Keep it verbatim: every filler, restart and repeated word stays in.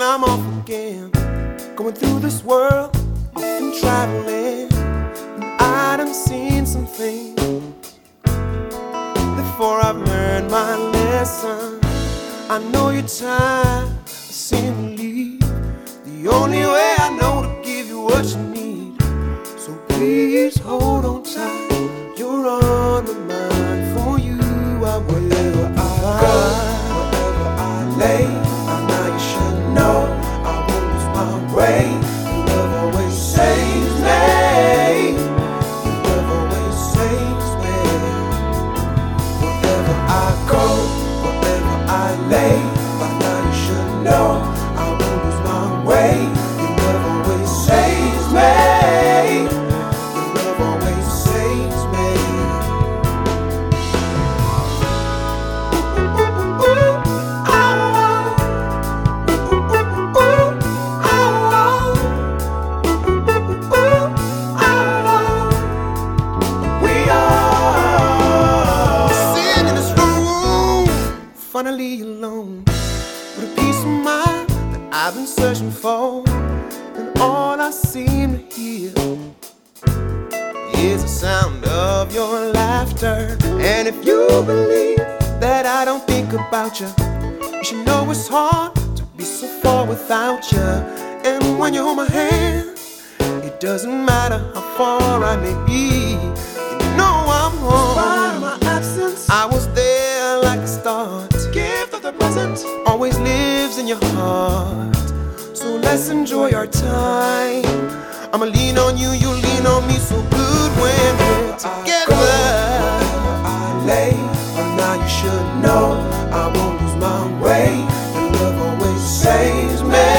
I'm off again, going through this world, often traveling, and I done seen some things before I've learned my lesson. I know you're tired of seeing me leave. The only way I know to give you what you need. So please hold on tight. You're on my mind. For you, I wherever I go, wherever I lay. By now you should know I won't lose my way. Your love always saves me. Your love always saves me. Wherever I go, wherever I lay. By now you should know I won't lose my way. Your love always saves me. Your love always saves me. Finally alone, with a peace of mind that I've been searching for, and all I seem to hear is the sound of your laughter. And if you believe that I don't think about you, you should know it's hard to be so far without you. And when you hold my hand, it doesn't matter how far I may be. You know I'm home. Despite my absence, I was there like a star. Gift of the present always lives in your heart. So let's enjoy our time. I'ma lean on you, you lean on me. So good when we're together. Wherever I lay, but now you should know I won't lose my way. Your love always saves me.